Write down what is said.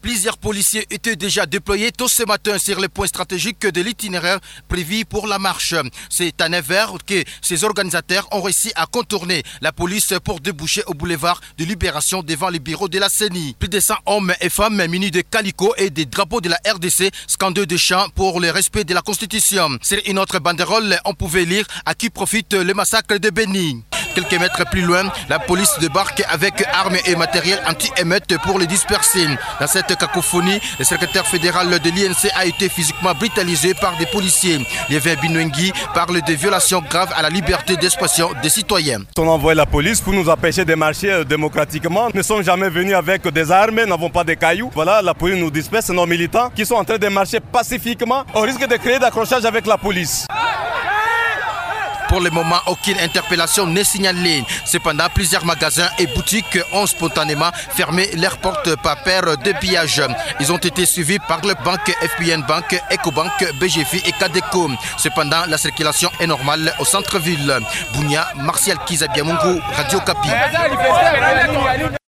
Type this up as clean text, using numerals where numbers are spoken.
Plusieurs policiers étaient déjà déployés tôt ce matin sur les points stratégiques de l'itinéraire prévu pour la marche. C'est à 9h que ces organisateurs ont réussi à contourner la police pour déboucher au boulevard de Libération devant les bureaux de la CENI. Plus de 100 hommes et femmes munis de calicots et des drapeaux de la RDC scandent des chants pour le respect de la Constitution. Sur une autre banderole, on pouvait lire « À qui profite le massacre de Beni ». Quelques mètres plus loin, la police débarque avec armes et matériel anti-émeute pour les disperser. Dans cette cacophonie, le secrétaire fédéral de l'INC a été physiquement brutalisé par des policiers. Liévin Binwengi parle de violations graves à la liberté d'expression des citoyens. On a envoyé la police pour nous empêcher de marcher démocratiquement. Nous ne sommes jamais venus avec des armes, nous n'avons pas de cailloux. Voilà, la police nous disperse, nos militants qui sont en train de marcher pacifiquement. On risque de créer d'accrochage avec la police. Pour le moment, aucune interpellation n'est signalée. Cependant, plusieurs magasins et boutiques ont spontanément fermé leurs portes par peur de pillage. Ils ont été suivis par le banque FPN Bank, Ecobank, BGFI et Cadeco. Cependant, la circulation est normale au centre-ville. Bounia, Martial Kizabiamungu, Radio Kapi.